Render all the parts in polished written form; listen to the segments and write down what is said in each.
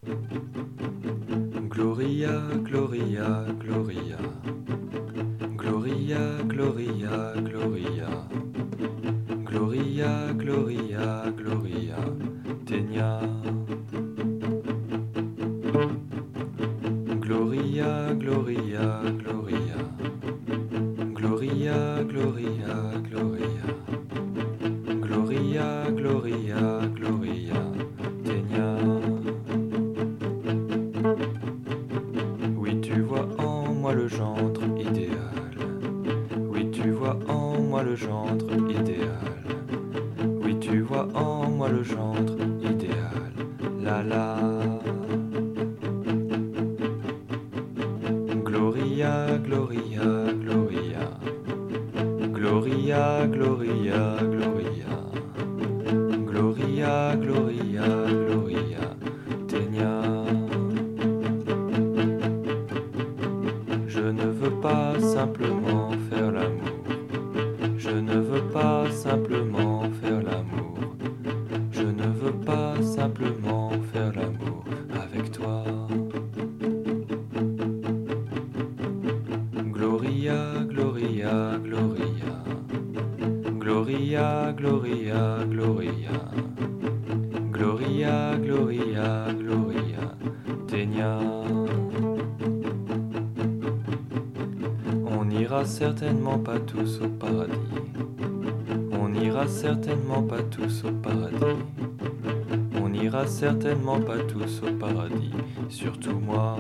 Gloria, Gloria, Gloria. Gloria, Gloria, Gloria. Gloria, Gloria, Gloria. Tenia. Gloria, Gloria, Gloria. Gloria, Gloria, Gloria. Gloria, Gloria, Gloria. Tenia. Oui, tu vois en moi le gendre idéal. Oui, tu vois en moi le gendre idéal. Oui, tu vois en moi le gendre idéal. La la. Gloria, Gloria, Gloria. Gloria, Gloria, Gloria. Gloria, Gloria, Gloria. Tenia. Je ne veux pas simplement faire l'amour. Je ne veux pas simplement faire l'amour. Je ne veux pas simplement faire l'amour avec toi. Gloria, Gloria, Gloria. Gloria, Gloria, Gloria. Gloria, Gloria, Gloria. Tenia. On n'ira certainement pas tous au paradis. On n'ira certainement pas tous au paradis. On n'ira certainement pas tous au paradis, surtout moi.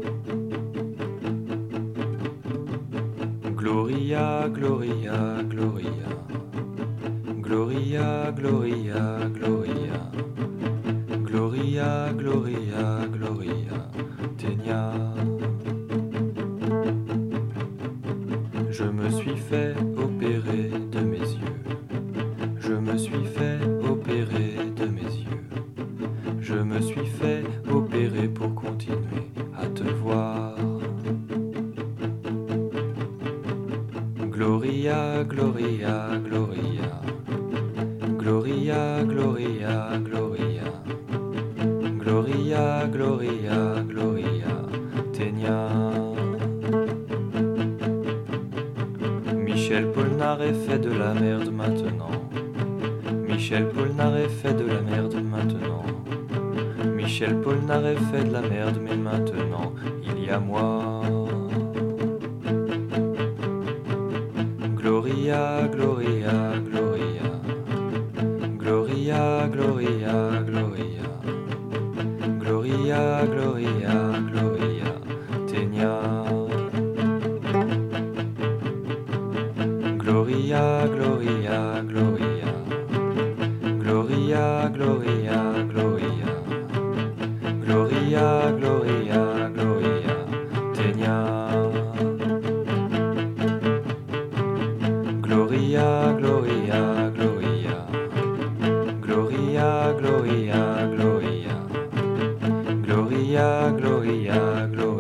Gloria, Gloria, Gloria. Gloria, Gloria, Gloria. Gloria, Gloria, Gloria. Tenia. Je me suis fait opérer de mes yeux. Je me suis fait opérer de mes yeux. Je me suis fait opérer pour continuer à te voir. Gloria, Gloria, Gloria. Gloria, Gloria, Gloria. Gloria, Gloria, Gloria. Tenia. Michel Polnareff fait de la merde maintenant. Michel Polnareff fait de la merde maintenant. Michel Polnareff fait de la merde, mais maintenant il y a moi. Gloria, Gloria, Gloria. Gloria, Gloria, Gloria. Gloria, Gloria, Gloria. Tenia. Gloria, Gloria, Gloria. Gloria, Gloria, Gloria. Gloria, Gloria, Gloria. Tenia. Gloria, Gloria, Gloria. Gloria, Gloria, Gloria. Gloria, Gloria, Gloria.